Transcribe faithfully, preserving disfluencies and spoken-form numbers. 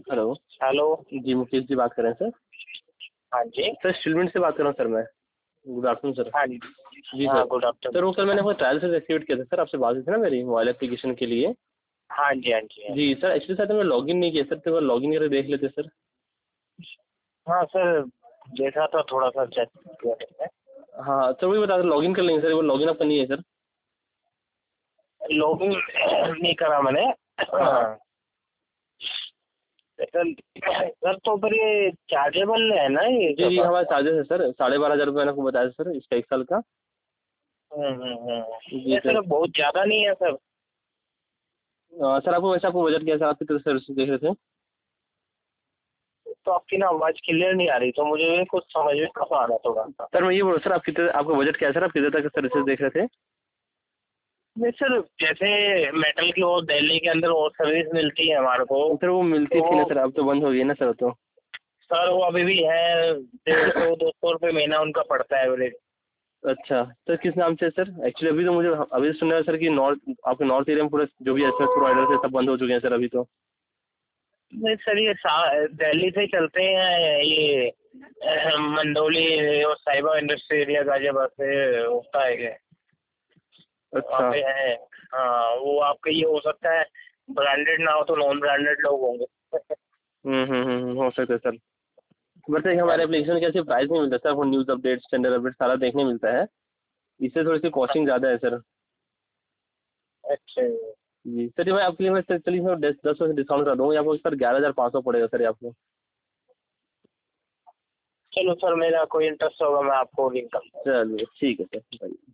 Hello. Hello. जी मुकेश जी बात कर रहे हैं सर। हाँ जी। सर स्टूडेंट से बात कर रहा हूँ सर मैं। Good afternoon sir. हाँ जी। जी हाँ, सर। गुड सर वो आफ्टरनून। कल मैंने वो ट्रायल से एक्टिवेट किया था सर, आपसे बात हुई थी ना मेरी मोबाइल एप्लीकेशन के लिए। हाँ जी, हाँ जी, हाँ जी जी। सर एक्चुअली सर मैं लॉगिन नहीं किया सर, तो लॉगिन करके देख लेते सर। हाँ सर, देखा था थोड़ा सा चेक किया मैंने। हाँ तो वही बता, लॉगिन कर लेंगे सर, वो लॉगिन आपका नहीं है सर। लॉगिन नहीं करा मैंने। हाँ। सर सर, तो फिर ये चार्जेबल है ना ये जी जी सब? हमारा चार्जेस है सर, साढ़े बारह हज़ार रुपये मैंने आपको बताया सर इसका एक साल का। हम्म हम्म हम्म। जी ये सर। सर बहुत ज़्यादा नहीं है सर? अ, सर आपको वैसे आपको बजट क्या है सर, आप कितने सर्विस देख रहे थे? तो आपकी ना आवाज़ क्लियर नहीं आ रही, तो मुझे भी कुछ समझ में कम आ रहा है थोड़ा सा। सर मैं ये बोल रहा सर, आप कितने, आपका बजट क्या है सर, आप कितने तक सर्विसेज देख रहे थे? नहीं सर, जैसे मेटल की और दिल्ली के अंदर और सर्विस मिलती है हमारे को। सर वो मिलती तो थी ना सर, अब तो बंद हो गई ना सर तो। सर वो अभी भी है, डेढ़ सौ दो सौ रुपये महीना उनका पड़ता है एवरेज। अच्छा सर किस नाम से सर? एक्चुअली अभी तो मुझे अभी सुना है सर कि नॉर्थ, आपके नॉर्थ एरिया में पूरा जो भी एस एम एस प्रोवाइडर थे सब बंद हो चुके हैं सर अभी तो। नहीं सर, ये सा- दिल्ली से चलते हैं ये अह, मंडोली और साइबर इंडस्ट्री एरिया गाजियाबाद से होता है ये, वहाँ अच्छा। पे है। हाँ, वो आपका ये हो सकता है ब्रांडेड ना हो तो नॉन ब्रांडेड लोग होंगे। हम्म हम्म हम्म हम्म, हो सकता है सर। बट सर हाँ हमारे जी। एप्लीकेशन का सिर्फ प्राइस नहीं मिलता सर, आपको न्यूज़ अपडेट स्टैंडर्ड अपडेट सारा देखने मिलता है, इससे थोड़ी सी कॉस्टिंग ज़्यादा है सर। अच्छा। जी सर, मैं आपके लिए मैं सर चलिए मैं दस दस परसेंट डिस्काउंट कर दूँगा आपको सर, ग्यारह हज़ार पाँच सौ पड़ेगा सर ये आपको। चलो सर, मेरा कोई इंटरेस्ट होगा मैं आपको लिंक कर दूँगा। चलिए ठीक है सर, बताइए।